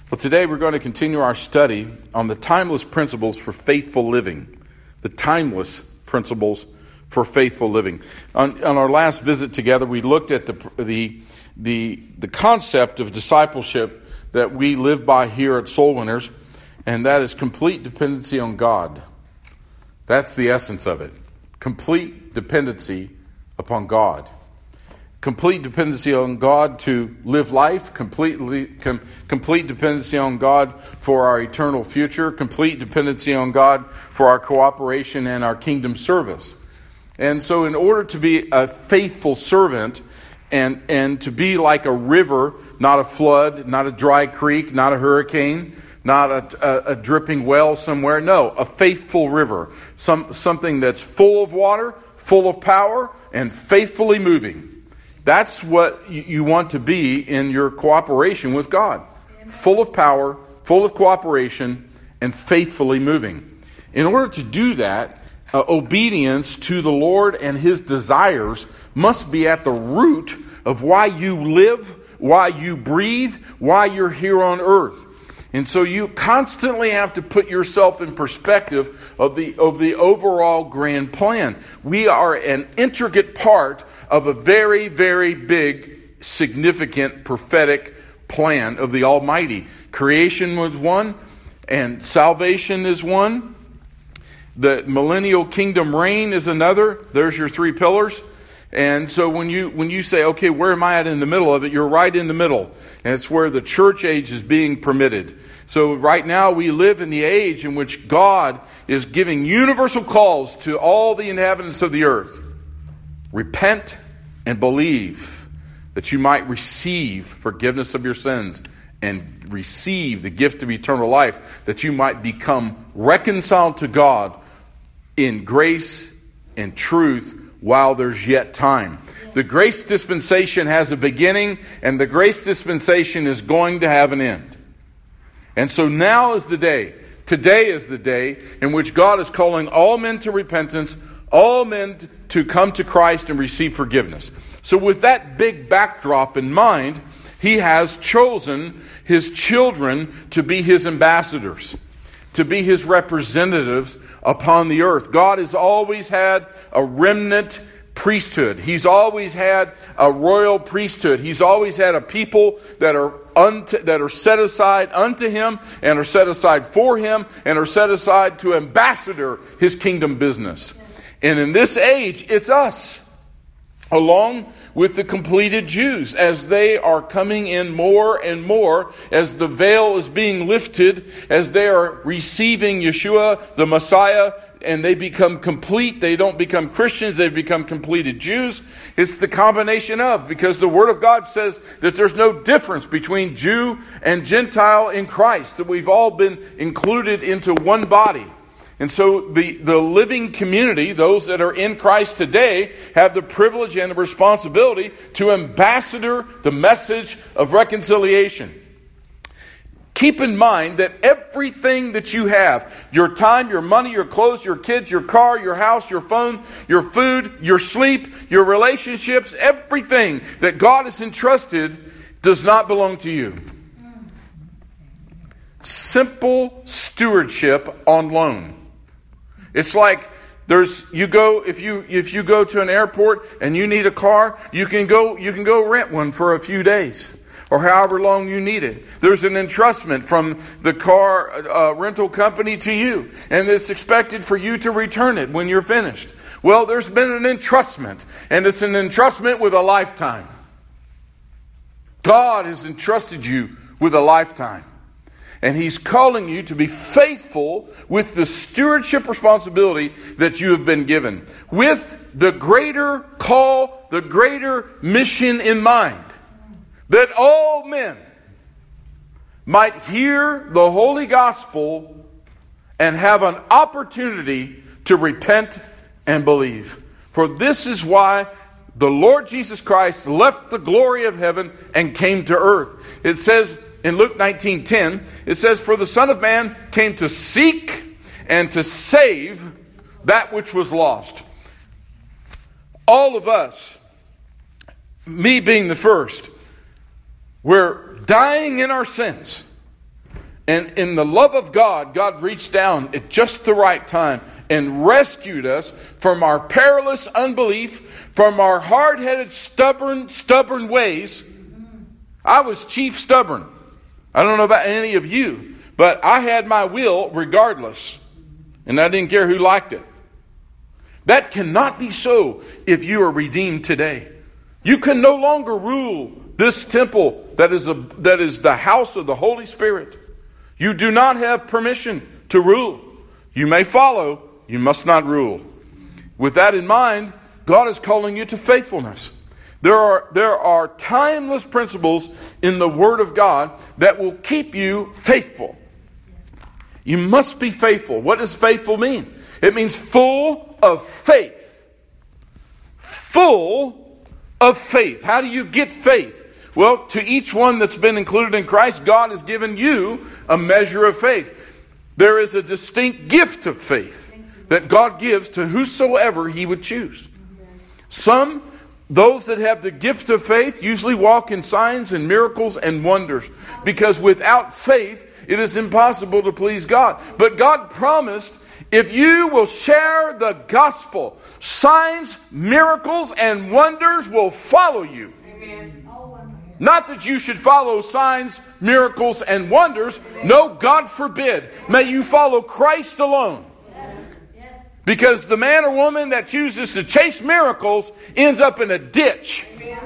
Well, today we're going to continue our study on the timeless principles for faithful living. The timeless principles for faithful living. On our last visit together, we looked at the concept of discipleship that we live by here at Soul Winners, and that is complete dependency on God. That's the essence of it. Complete dependency upon God. Complete dependency on God to live life, complete dependency on God for our eternal future, complete dependency on God for our cooperation and our kingdom service. And so in order to be a faithful servant and to be like a river, not a flood, not a dry creek, not a hurricane, not a dripping well somewhere, no, a faithful river, something that's full of water, full of power, and faithfully moving. That's what you want to be in your cooperation with God. Full of power, full of cooperation, and faithfully moving. In order to do that, obedience to the Lord and His desires must be at the root of why you live, why you breathe, why you're here on earth. And so you constantly have to put yourself in perspective of the overall grand plan. We are an intricate part of a very, very big, significant, prophetic plan of the Almighty. Creation was one, and salvation is one. The millennial kingdom reign is another. There's your three pillars. And so when you say, okay, where am I at in the middle of it? You're right in the middle. And it's where the church age is being permitted. So right now we live in the age in which God is giving universal calls to all the inhabitants of the earth. Repent and believe that you might receive forgiveness of your sins and receive the gift of eternal life, that you might become reconciled to God in grace and truth while there's yet time. The grace dispensation has a beginning, and the grace dispensation is going to have an end. And so now is the day, today is the day in which God is calling all men to repentance, all men to come to Christ and receive forgiveness. So with that big backdrop in mind, He has chosen His children to be His ambassadors, to be His representatives upon the earth. God has always had a remnant priesthood. He's always had a royal priesthood. He's always had a people that are set aside unto Him and are set aside for Him and are set aside to ambassador His kingdom business. And in this age, it's us, along with the completed Jews, as they are coming in more and more, as the veil is being lifted, as they are receiving Yeshua, the Messiah, and they become complete. They don't become Christians, they become completed Jews. It's the combination of, because the Word of God says that there's no difference between Jew and Gentile in Christ, that we've all been included into one body. And so the living community, those that are in Christ today, have the privilege and the responsibility to ambassador the message of reconciliation. Keep in mind that everything that you have, your time, your money, your clothes, your kids, your car, your house, your phone, your food, your sleep, your relationships, everything that God has entrusted does not belong to you. Simple stewardship on loan. It's like if you go to an airport and you need a car, you can go rent one for a few days or however long you need it. There's an entrustment from the car rental company to you, and it's expected for you to return it when you're finished. Well, there's been an entrustment, and it's an entrustment with a lifetime. God has entrusted you with a lifetime. And He's calling you to be faithful with the stewardship responsibility that you have been given, with the greater call, the greater mission in mind, that all men might hear the holy gospel and have an opportunity to repent and believe. For this is why the Lord Jesus Christ left the glory of heaven and came to earth. It says in Luke 19:10, it says, "For the Son of Man came to seek and to save that which was lost." All of us, me being the first, we're dying in our sins. And in the love of God, God reached down at just the right time and rescued us from our perilous unbelief, from our hard-headed, stubborn ways. I was chief stubborn. I don't know about any of you, but I had my will regardless. And I didn't care who liked it. That cannot be so if you are redeemed today. You can no longer rule this temple that is the house of the Holy Spirit. You do not have permission to rule. You may follow, you must not rule. With that in mind, God is calling you to faithfulness. There are timeless principles in the Word of God that will keep you faithful. You must be faithful. What does faithful mean? It means full of faith. Full of faith. How do you get faith? Well, to each one that's been included in Christ, God has given you a measure of faith. There is a distinct gift of faith that God gives to whosoever He would choose. Those that have the gift of faith usually walk in signs and miracles and wonders, because without faith, it is impossible to please God. But God promised, if you will share the gospel, signs, miracles, and wonders will follow you. Amen. Not that you should follow signs, miracles, and wonders. No, God forbid. May you follow Christ alone. Yes. Because the man or woman that chooses to chase miracles ends up in a ditch.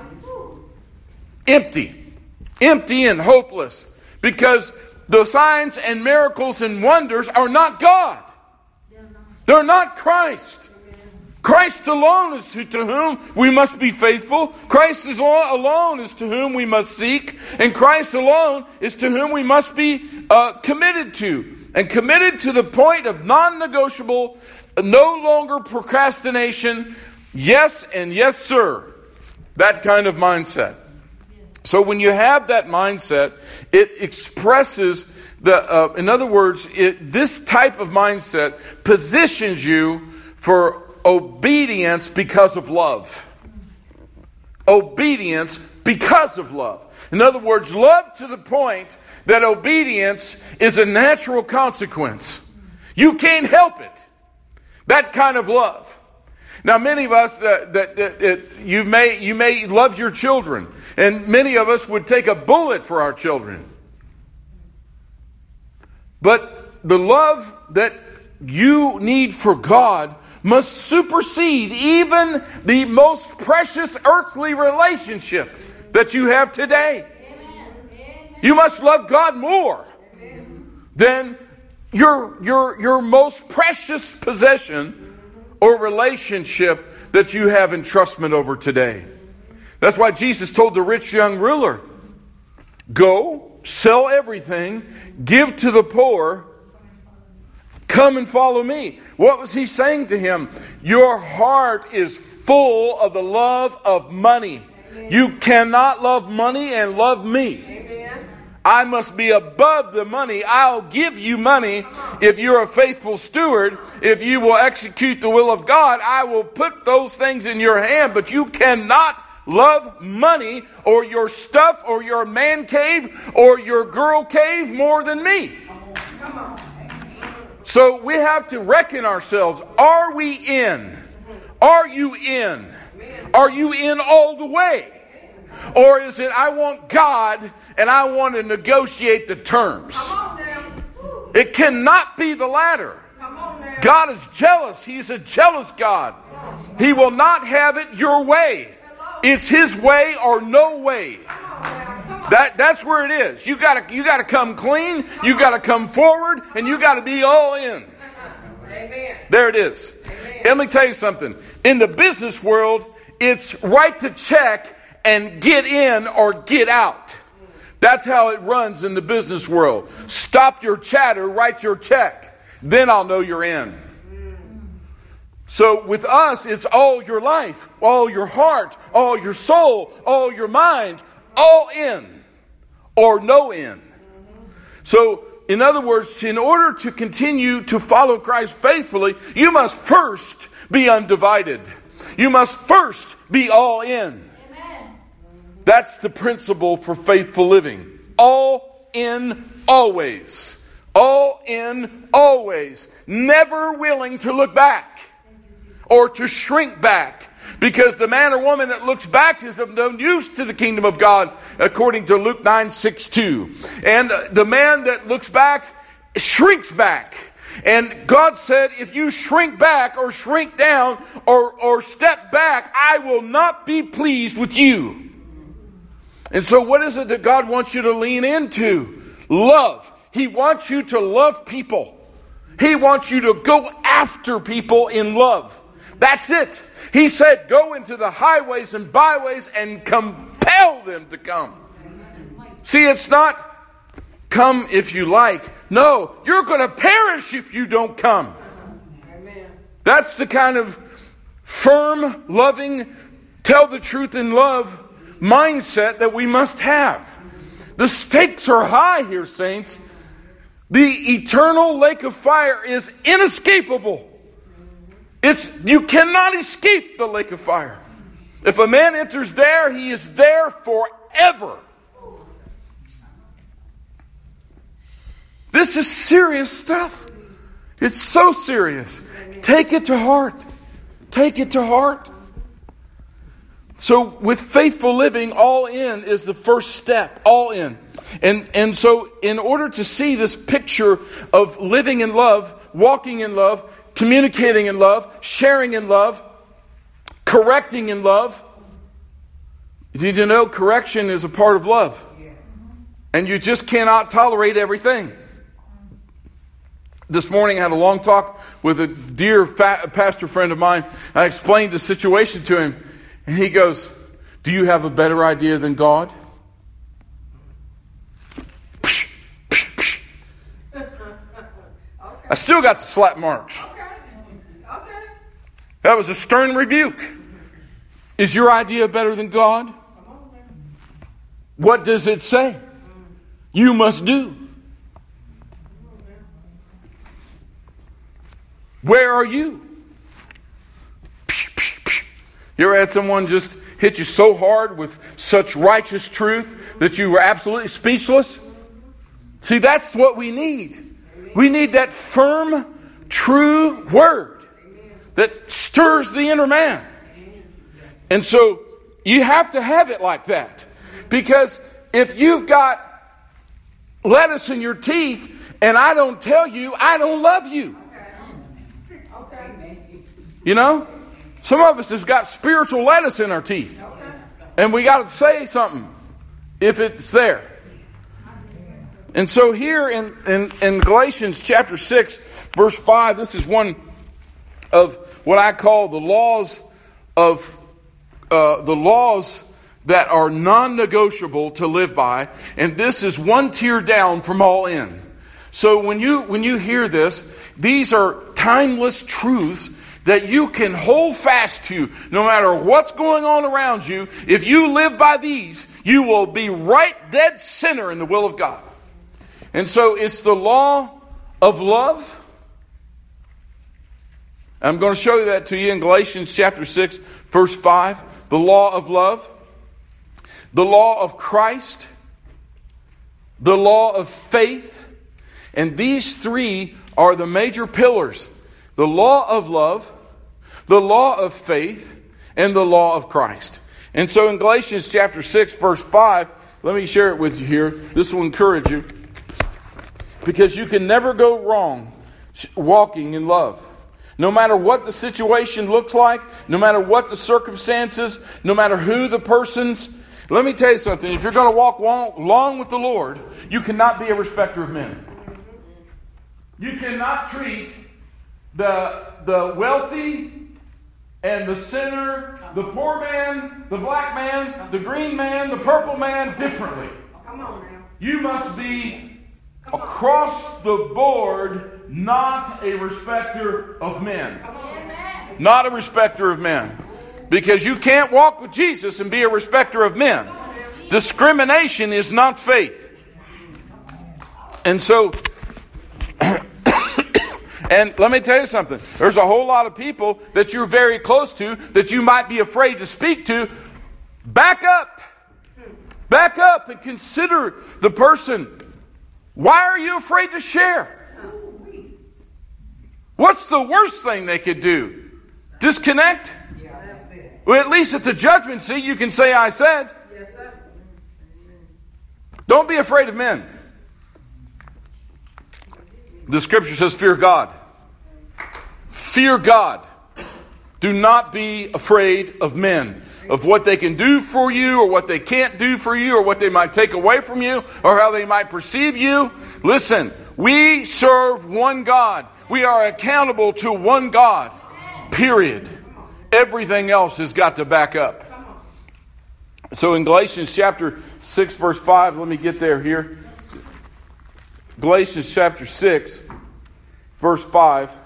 Empty and hopeless. Because the signs and miracles and wonders are not God. They're not Christ. Christ alone is to whom we must be faithful. Christ alone is to whom we must seek. And Christ alone is to whom we must be committed to. And committed to the point of non-negotiable, no longer procrastination. Yes and yes, sir. That kind of mindset. So when you have that mindset, it expresses in other words, this type of mindset positions you for obedience because of love. Obedience because of love. In other words, love to the point that obedience is a natural consequence. You can't help it. That kind of love. Now, many of us you may love your children, and many of us would take a bullet for our children. But the love that you need for God must supersede even the most precious earthly relationship that you have today. Amen. You must love God more than your most precious possession or relationship that you have entrustment over today. That's why Jesus told the rich young ruler, go, sell everything, give to the poor, come and follow me. What was he saying to him? Your heart is full of the love of money. Amen. You cannot love money and love me. Amen. I must be above the money. I'll give you money if you're a faithful steward. If you will execute the will of God, I will put those things in your hand. But you cannot love money or your stuff or your man cave or your girl cave more than me. Come on. So we have to reckon ourselves. Are we in? Are you in? Are you in all the way? Or is it, I want God and I want to negotiate the terms? It cannot be the latter. God is jealous. He's a jealous God. He will not have it your way. It's His way or no way. That's where it is. You gotta come clean. You gotta come forward, and you gotta be all in. Amen. There it is. Amen. Let me tell you something. In the business world, it's write the check and get in or get out. That's how it runs in the business world. Stop your chatter, write your check. Then I'll know you're in. So with us, it's all your life, all your heart, all your soul, all your mind, all in or no in. So, in other words, in order to continue to follow Christ faithfully, you must first be undivided. You must first be all in. Amen. That's the principle for faithful living. All in always. All in always. Never willing to look back or to shrink back. Because the man or woman that looks back is of no use to the kingdom of God, according to Luke 9:6-2. And the man that looks back shrinks back. And God said, if you shrink back or shrink down or step back, I will not be pleased with you. And so what is it that God wants you to lean into? Love. He wants you to love people. He wants you to go after people in love. That's it. He said, go into the highways and byways and compel them to come. See, it's not come if you like. No, you're going to perish if you don't come. That's the kind of firm, loving, tell the truth in love mindset that we must have. The stakes are high here, saints. The eternal lake of fire is inescapable. You cannot escape the lake of fire. If a man enters there, he is there forever. This is serious stuff. It's so serious. Take it to heart. Take it to heart. So with faithful living, all in is the first step. All in. And so in order to see this picture of living in love, walking in love, communicating in love, sharing in love, correcting in love. You need to know correction is a part of love. And you just cannot tolerate everything. This morning I had a long talk with a dear pastor friend of mine. I explained the situation to him. And he goes, do you have a better idea than God? I still got the slap marks. That was a stern rebuke. Is your idea better than God? What does it say? You must do. Where are you? You ever had someone just hit you so hard with such righteous truth that you were absolutely speechless? See, that's what we need. We need that firm, true word that stirs the inner man. And so you have to have it like that. Because if you've got lettuce in your teeth and I don't tell you, I don't love you. You know? Some of us has got spiritual lettuce in our teeth. And we got to say something if it's there. And so here in Galatians chapter 6, verse 5, this is one of what I call the laws that are non-negotiable to live by. And this is one tier down from all in. So when you hear this, these are timeless truths that you can hold fast to no matter what's going on around you. If you live by these, you will be right dead center in the will of God. And so it's the law of love. I'm going to show you that to you in Galatians chapter 6, verse 5. The law of love. The law of Christ. The law of faith. And these three are the major pillars. The law of love, the law of faith, and the law of Christ. And so in Galatians chapter 6, verse 5, let me share it with you here. This will encourage you. Because you can never go wrong walking in love. No matter what the situation looks like, no matter what the circumstances, no matter who the person's. Let me tell you something. If you're going to walk long with the Lord, you cannot be a respecter of men. You cannot treat the wealthy and the sinner, the poor man, the black man, the green man, the purple man differently. Come on now. You must be across the board not a respecter of men. Not a respecter of men. Because you can't walk with Jesus and be a respecter of men. Discrimination is not faith. And so and let me tell you something. There's a whole lot of people that you're very close to that you might be afraid to speak to. Back up. Back up and consider the person Why are you afraid to share? What's the worst thing they could do? Disconnect? Well, at least at the judgment seat, you can say, I said. Yes, sir. Don't be afraid of men. The scripture says, fear God. Fear God. Do not be afraid of men, of what they can do for you or what they can't do for you or what they might take away from you or how they might perceive you. Listen, we serve one God. We are accountable to one God. Period. Everything else has got to back up. So in Galatians chapter 6 verse 5, let me get there here. Galatians chapter 6 verse 5.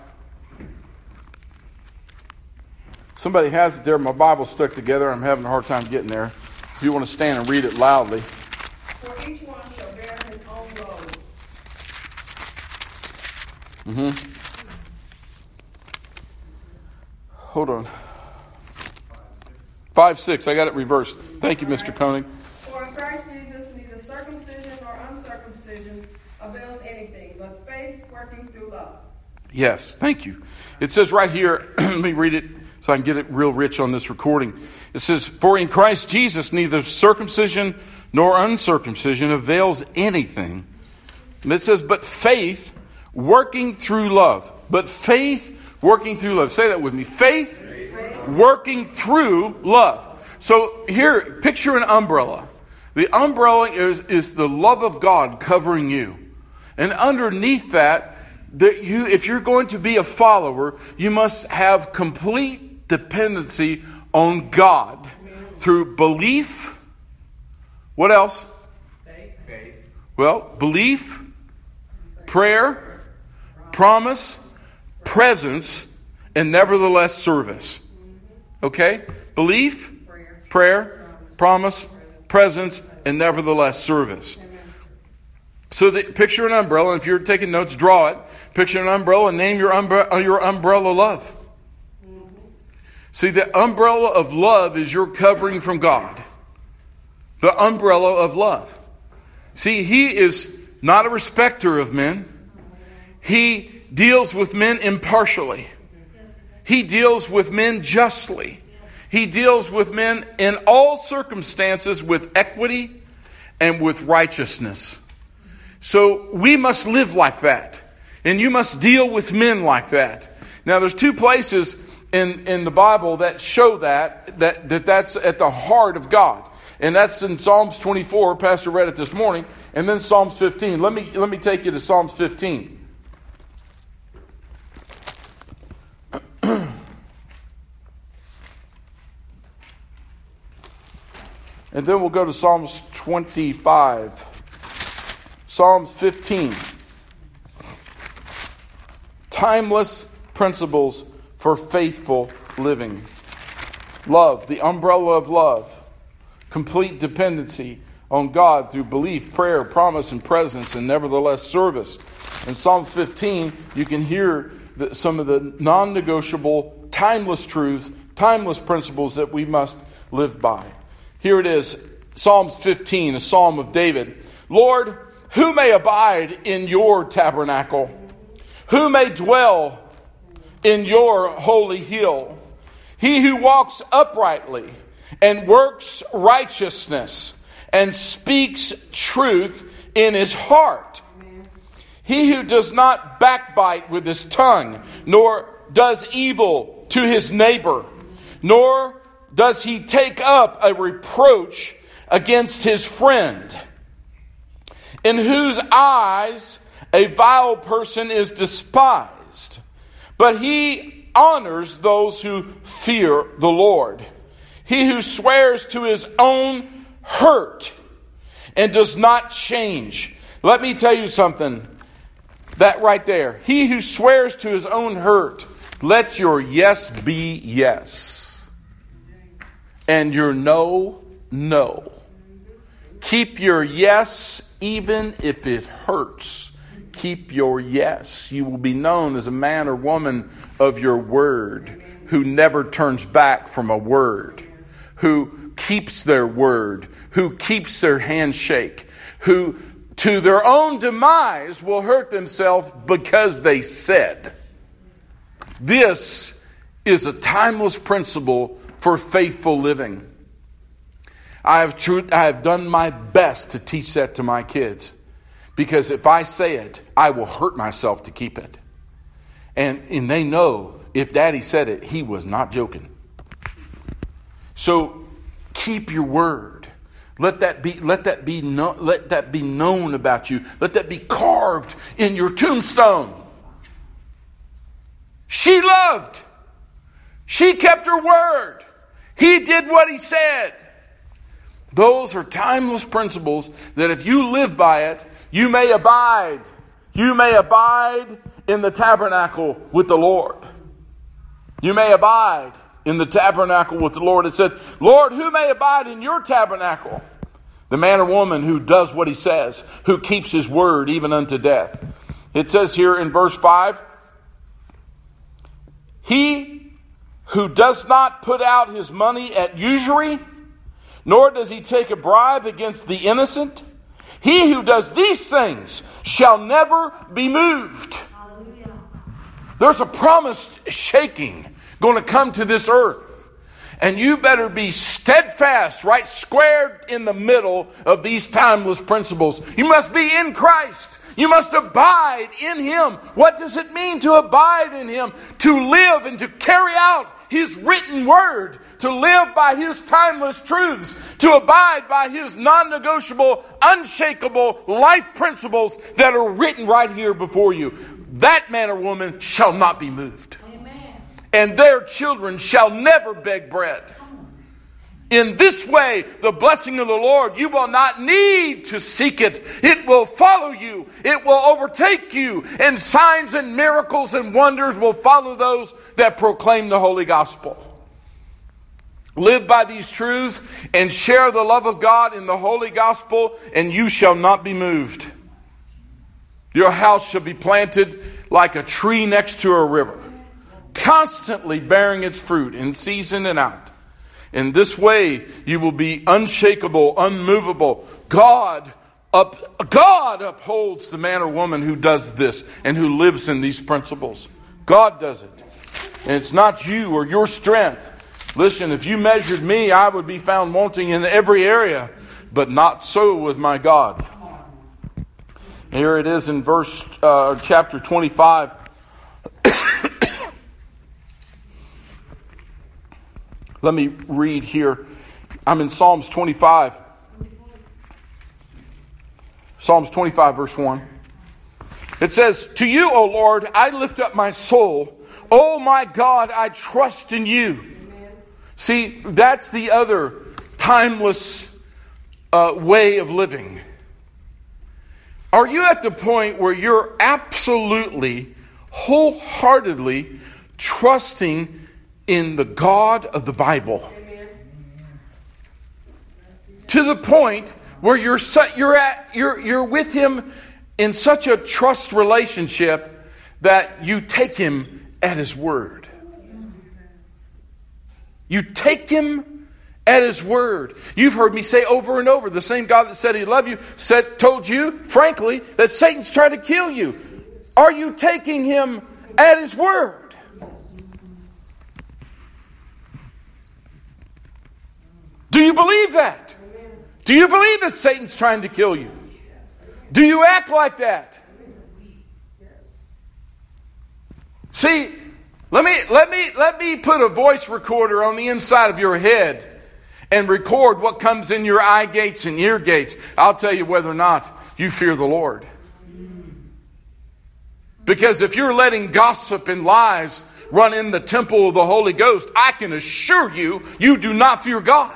Somebody has it there. My Bible's stuck together. I'm having a hard time getting there. If you want to stand and read it loudly. For each one shall bear his own load. Hold on. 5:6. I got it reversed. Thank you, Mr. Koenig. For in Christ Jesus neither circumcision nor uncircumcision avails anything, but faith working through love. Yes, thank you. It says right here, let me read it so I can get it real rich on this recording. It says, for in Christ Jesus neither circumcision nor uncircumcision avails anything. And it says, but faith working through love. But faith working through love. Say that with me. Faith working through love. So here, picture an umbrella. The umbrella is the love of God covering you. And underneath that, if you're going to be a follower, you must have complete dependency on God through belief. What else? Faith. Well, belief, prayer, promise, presence, and nevertheless service. Okay? Belief, prayer, promise, presence, and nevertheless service. So picture an umbrella. If you're taking notes, draw it. Picture an umbrella and name your umbrella love. See, the umbrella of love is your covering from God. The umbrella of love. See, He is not a respecter of men. He deals with men impartially. He deals with men justly. He deals with men in all circumstances with equity and with righteousness. So we must live like that. And you must deal with men like that. Now there's two places in the Bible that show that's at the heart of God. And that's in Psalms 24, Pastor read it this morning, and then Psalms 15. Let me take you to Psalms 15. And then we'll go to Psalms 25. Psalms 15. Timeless principles for faithful living. Love, the umbrella of love. Complete dependency on God through belief, prayer, promise, and presence, and nevertheless service. In Psalm 15, you can hear some of the non-negotiable, timeless truths, timeless principles that we must live by. Here it is, Psalms 15, a psalm of David. Lord, who may abide in your tabernacle? Who may dwell in your holy hill? He who walks uprightly and works righteousness and speaks truth in his heart. He who does not backbite with his tongue, nor does evil to his neighbor, nor does he take up a reproach against his friend, in whose eyes a vile person is despised, but he honors those who fear the Lord. He who swears to his own hurt and does not change. Let me tell you something. That right there. He who swears to his own hurt, let your yes be yes. And your no, no. Keep your yes even if it hurts. Keep your yes. You will be known as a man or woman of your word, who never turns back from a word, who keeps their word, who keeps their handshake, who to their own demise will hurt themselves because they said. This is a timeless principle for faithful living. I have done my best to teach that to my kids, because if I say it, I will hurt myself to keep it. And they know if Daddy said it, he was not joking. So keep your word. Let that be known about you. Let that be carved in your tombstone. She loved. She kept her word. He did what he said. Those are timeless principles that if you live by it, you may abide. You may abide in the tabernacle with the Lord. You may abide in the tabernacle with the Lord. It said, Lord, who may abide in your tabernacle? The man or woman who does what he says, who keeps his word even unto death. It says here in verse 5, he who does not put out his money at usury, nor does he take a bribe against the innocent, he who does these things shall never be moved. Hallelujah. There's a promised shaking going to come to this earth. And you better be steadfast, right squared in the middle of these timeless principles. You must be in Christ. You must abide in Him. What does it mean to abide in Him? To live and to carry out His written word. To live by His timeless truths. To abide by His non-negotiable, unshakable life principles that are written right here before you. That man or woman shall not be moved. Amen. And their children shall never beg bread. In this way, the blessing of the Lord, you will not need to seek it. It will follow you. It will overtake you. And signs and miracles and wonders will follow those that proclaim the holy gospel. Live by these truths and share the love of God in the holy gospel, and you shall not be moved. Your house shall be planted like a tree next to a river, constantly bearing its fruit in season and out. In this way, you will be unshakable, unmovable. God upholds the man or woman who does this and who lives in these principles. God does it. And it's not you or your strength. Listen, if you measured me, I would be found wanting in every area, but not so with my God. Here it is in chapter 25. Let me read here. I'm in Psalms 25. Psalms 25, verse 1. It says, to you, O Lord, I lift up my soul. O my God, I trust in you. Amen. See, that's the other timeless way of living. Are you at the point where you're absolutely, wholeheartedly trusting in the God of the Bible? Amen. To the point where you're with Him in such a trust relationship that you take Him at His word. You take Him at His word. You've heard me say over and over, the same God that said He loved you told you, frankly, that Satan's trying to kill you. Are you taking Him at His word? Do you believe that? Do you believe that Satan's trying to kill you? Do you act like that? See, let me put a voice recorder on the inside of your head and record what comes in your eye gates and ear gates. I'll tell you whether or not you fear the Lord. Because if you're letting gossip and lies run in the temple of the Holy Ghost, I can assure you, you do not fear God.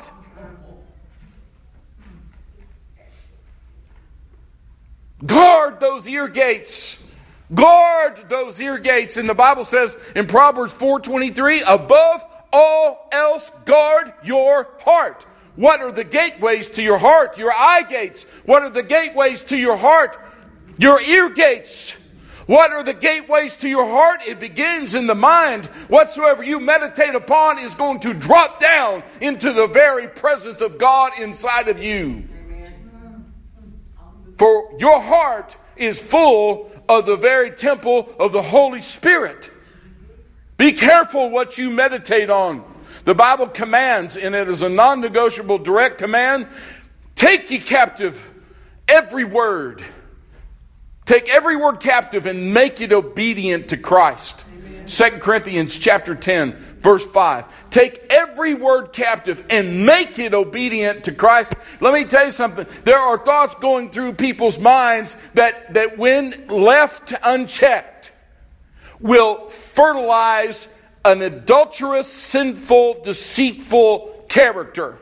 Guard those ear gates. Guard those ear gates. And the Bible says in Proverbs 4:23, above all else, guard your heart. What are the gateways to your heart? Your eye gates. What are the gateways to your heart? Your ear gates. What are the gateways to your heart? It begins in the mind. Whatsoever you meditate upon is going to drop down into the very presence of God inside of you. For your heart is full of the very temple of the Holy Spirit. Be careful what you meditate on. The Bible commands, and it is a non-negotiable direct command, take ye captive every word. Take every word captive and make it obedient to Christ. 2 Corinthians chapter 10, verse 5. Take every word captive and make it obedient to Christ. Let me tell you something. There are thoughts going through people's minds that when left unchecked will fertilize an adulterous, sinful, deceitful character.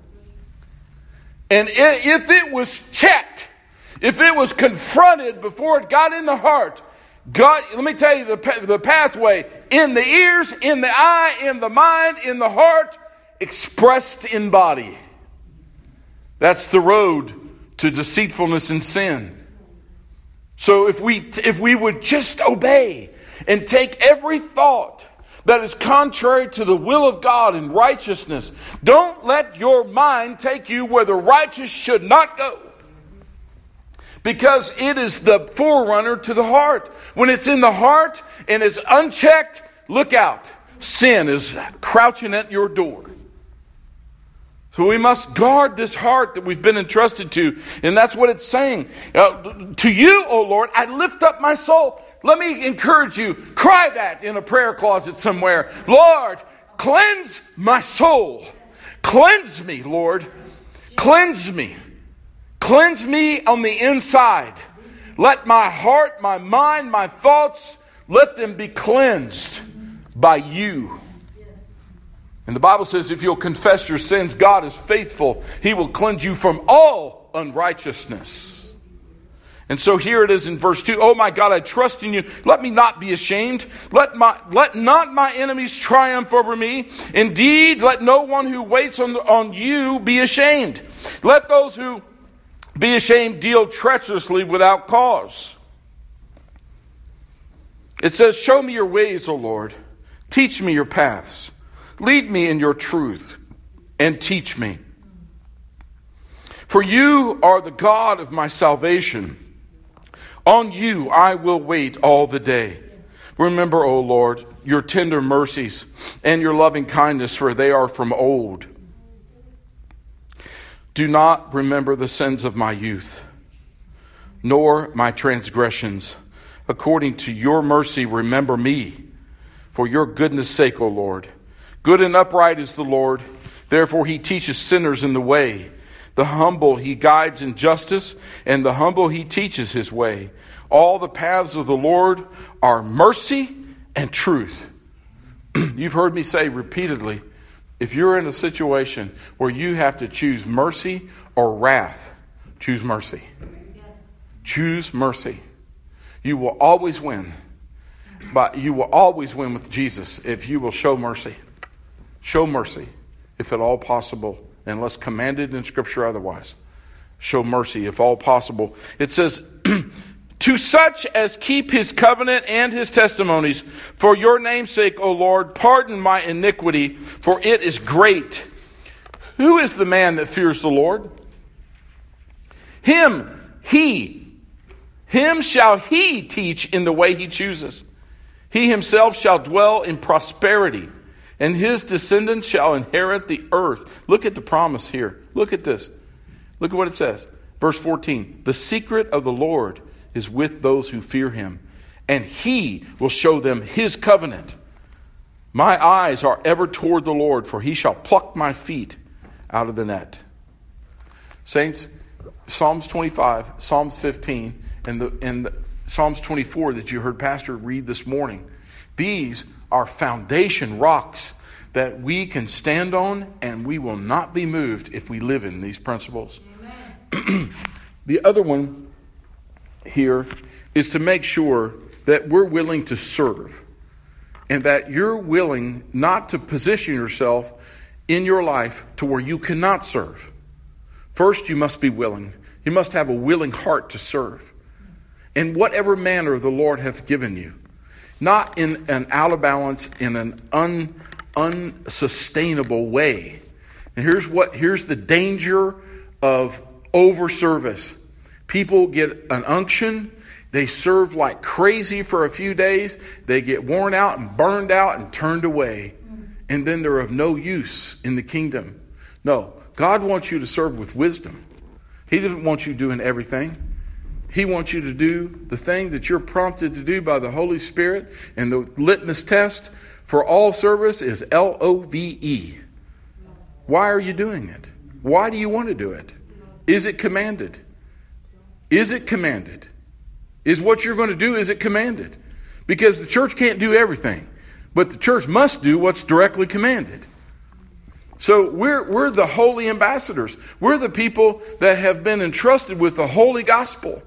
And if it was checked, if it was confronted before it got in the heart, God, let me tell you the pathway: in the ears, in the eye, in the mind, in the heart, expressed in body. That's the road to deceitfulness and sin. So if we would just obey and take every thought that is contrary to the will of God in righteousness, don't let your mind take you where the righteous should not go. Because it is the forerunner to the heart. When it's in the heart and it's unchecked, look out. Sin is crouching at your door. So we must guard this heart that we've been entrusted to. And that's what it's saying. To you, O Lord, I lift up my soul. Let me encourage you. Cry that in a prayer closet somewhere. Lord, cleanse my soul. Cleanse me, Lord. Cleanse me. Cleanse me on the inside. Let my heart, my mind, my thoughts, let them be cleansed by you. And the Bible says if you'll confess your sins, God is faithful. He will cleanse you from all unrighteousness. And so here it is in verse 2. Oh my God, I trust in you. Let me not be ashamed. Let not my enemies triumph over me. Indeed, let no one who waits on you be ashamed. Let those who be ashamed deal treacherously without cause. It says, show me your ways, O Lord. Teach me your paths. Lead me in your truth and teach me. For you are the God of my salvation. On you I will wait all the day. Remember, O Lord, your tender mercies and your loving kindness, for they are from old. Do not remember the sins of my youth, nor my transgressions. According to your mercy, remember me, for your goodness' sake, O Lord. Good and upright is the Lord. Therefore he teaches sinners in the way. The humble he guides in justice, and the humble he teaches his way. All the paths of the Lord are mercy and truth. You've heard me say repeatedly, if you're in a situation where you have to choose mercy or wrath, choose mercy. Yes. Choose mercy. You will always win. But you will always win with Jesus if you will show mercy. Show mercy, if at all possible, unless commanded in Scripture otherwise. Show mercy, if all possible. It says, to such as keep his covenant and his testimonies, for your name's sake, O Lord, pardon my iniquity, for it is great. Who is the man that fears the Lord? Him shall he teach in the way he chooses. He himself shall dwell in prosperity, and his descendants shall inherit the earth. Look at the promise here. Look at this. Look at what it says. Verse 14. The secret of the Lord is with those who fear him, and he will show them his covenant. My eyes are ever toward the Lord, for he shall pluck my feet out of the net. Saints, Psalms 25, Psalms 15, and the Psalms 24 that you heard Pastor read this morning. These are foundation rocks that we can stand on, and we will not be moved if we live in these principles. The other one here is to make sure that we're willing to serve, and that you're willing not to position yourself in your life to where you cannot serve. First, you must be willing. You must have a willing heart to serve in whatever manner the Lord hath given you. Not in an out of balance, in an unsustainable way. And here's the danger of over service. People get an unction. They serve like crazy for a few days. They get worn out and burned out and turned away. And then they're of no use in the kingdom. No, God wants you to serve with wisdom. He doesn't want you doing everything. He wants you to do the thing that you're prompted to do by the Holy Spirit. And the litmus test for all service is LOVE. Why are you doing it? Why do you want to do it? Is it commanded? Is it commanded? Is what you're going to do, is it commanded? Because the church can't do everything. But the church must do what's directly commanded. So we're the holy ambassadors. We're the people that have been entrusted with the holy gospel.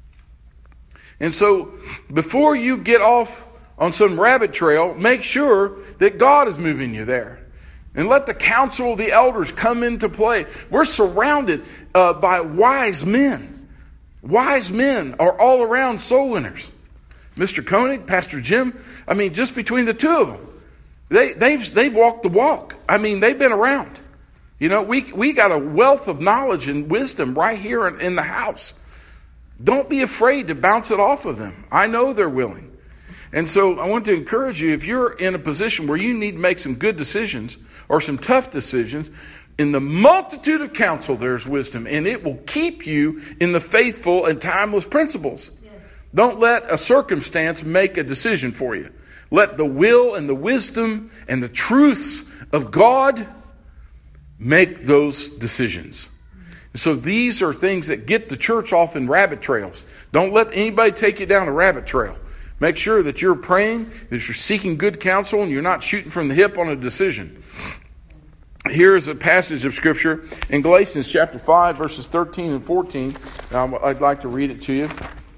And so before you get off on some rabbit trail, make sure that God is moving you there. And let the council of the elders come into play. We're surrounded by wise men. Wise men are all around soul winners. Mr. Koenig, Pastor Jim, just between the two of them, they've walked the walk. They've been around. We got a wealth of knowledge and wisdom right here in the house. Don't be afraid to bounce it off of them. I know they're willing. And so I want to encourage you, if you're in a position where you need to make some good decisions or some tough decisions, in the multitude of counsel there's wisdom, and it will keep you in the faithful and timeless principles. Yes. Don't let a circumstance make a decision for you. Let the will and the wisdom and the truths of God make those decisions. So these are things that get the church off in rabbit trails. Don't let anybody take you down a rabbit trail. Make sure that you're praying, that you're seeking good counsel, and you're not shooting from the hip on a decision. Here is a passage of Scripture in Galatians chapter 5, verses 13 and 14. I'd like to read it to you.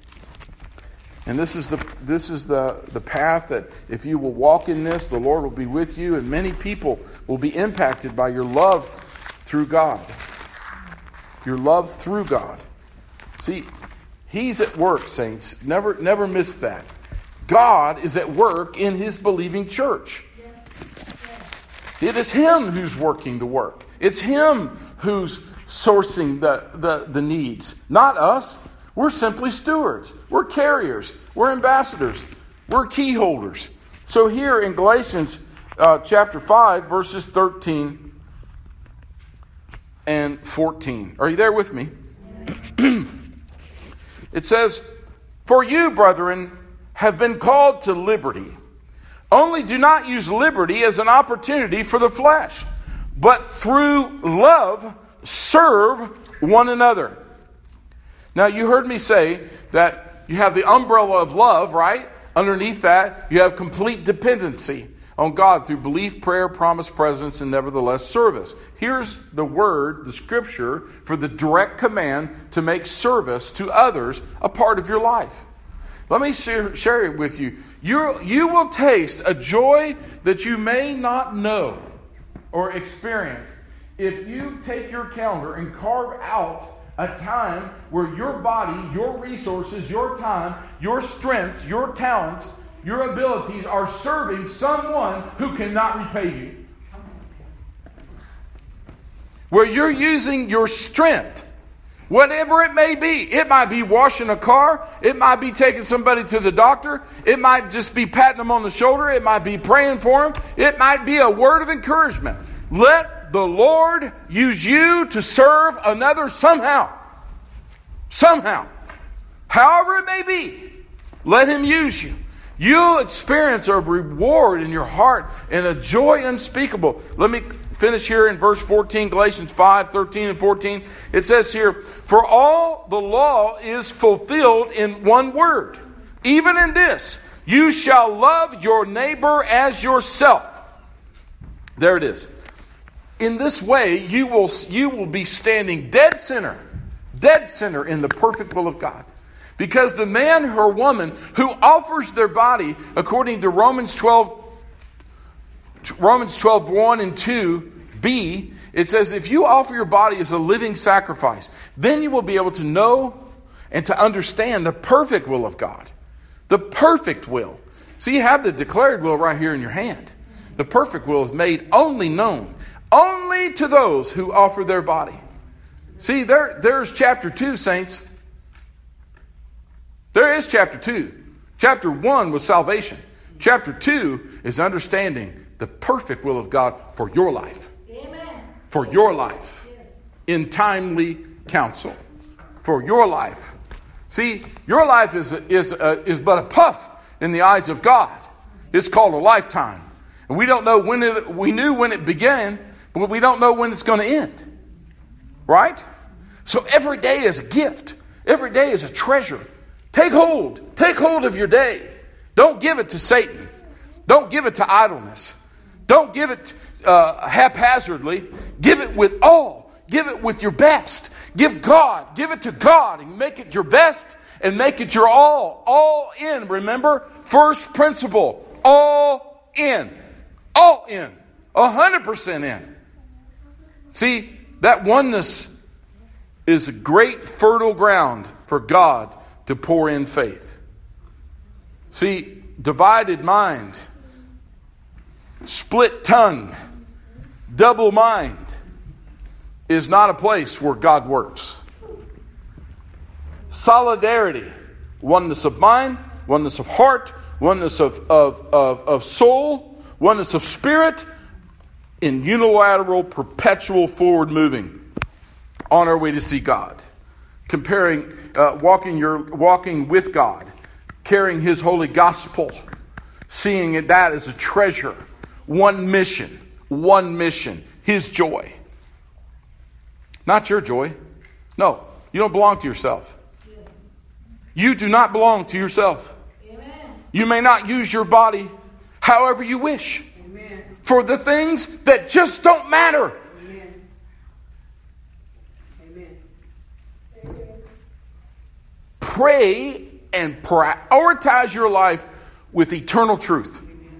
And this is the path that if you will walk in this, the Lord will be with you, and many people will be impacted by your love through God. Your love through God. See, He's at work, saints. Never miss that. God is at work in His believing church. It is Him who's working the work. It's Him who's sourcing the needs. Not us. We're simply stewards. We're carriers. We're ambassadors. We're key holders. So here in Galatians chapter 5, verses 13 and 14. Are you there with me? It says, "For you, brethren, have been called to liberty. Only do not use liberty as an opportunity for the flesh, but through love serve one another." Now, you heard me say that you have the umbrella of love, right? Underneath that, you have complete dependency on God through belief, prayer, promise, presence, and nevertheless service. Here's the word, the scripture, for the direct command to make service to others a part of your life. Let me share it with you. You will taste a joy that you may not know or experience if you take your calendar and carve out a time where your body, your resources, your time, your strengths, your talents, your abilities are serving someone who cannot repay you. Where you're using your strength. Whatever it may be. It might be washing a car. It might be taking somebody to the doctor. It might just be patting them on the shoulder. It might be praying for them. It might be a word of encouragement. Let the Lord use you to serve another somehow. Somehow. However it may be. Let Him use you. You'll experience a reward in your heart and a joy unspeakable. Let me finish here in verse 14, Galatians 5, 13 and 14. It says here, "For all the law is fulfilled in one word, even in this, you shall love your neighbor as yourself." There it is. In this way, you will be standing dead center in the perfect will of God. Because the man or woman who offers their body, according to Romans 12, 1 and 2b, it says, if you offer your body as a living sacrifice, then you will be able to know and to understand the perfect will of God. The perfect will. So you have the declared will right here in your hand. The perfect will is made only known, only to those who offer their body. See, there's chapter 2, saints. There is chapter 2. Chapter 1 was salvation. Chapter 2 is understanding the perfect will of God for your life. Amen. For your life. In timely counsel. For your life. See, your life is but a puff in the eyes of God. It's called a lifetime. And we don't know we knew when it began, but we don't know when it's going to end. Right? So every day is a gift. Every day is a treasure. Take hold. Take hold of your day. Don't give it to Satan. Don't give it to idleness. Don't give it haphazardly. Give it with all. Give it with your best. Give it to God and make it your best and make it your all. All in. Remember, first principle. All in. All in. 100% in. See, that oneness is a great fertile ground for God to pour in faith. See, divided mind, split tongue, double mind is not a place where God works. Solidarity, oneness of mind, oneness of heart, oneness of soul, oneness of spirit, in unilateral, perpetual forward moving on our way to see God. Comparing, walking with God, carrying His holy gospel, seeing that as a treasure, one mission, His joy. Not your joy. No, you don't belong to yourself. You do not belong to yourself. Amen. You may not use your body however you wish. Amen. For the things that just don't matter. Amen. Amen. Pray and prioritize your life with eternal truth.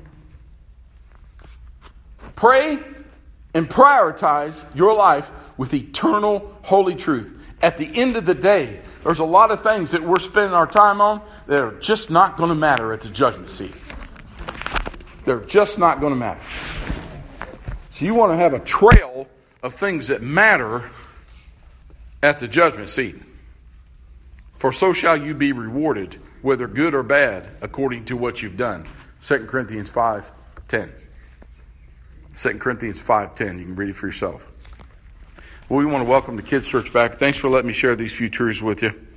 Pray and prioritize your life with eternal holy truth. At the end of the day, there's a lot of things that we're spending our time on that are just not going to matter at the judgment seat. They're just not going to matter. So you want to have a trail of things that matter at the judgment seat. For so shall you be rewarded, whether good or bad, according to what you've done. 2 Corinthians 5:10. 2 Corinthians 5:10. You can read it for yourself. Well, we want to welcome the Kids Church back. Thanks for letting me share these few truths with you.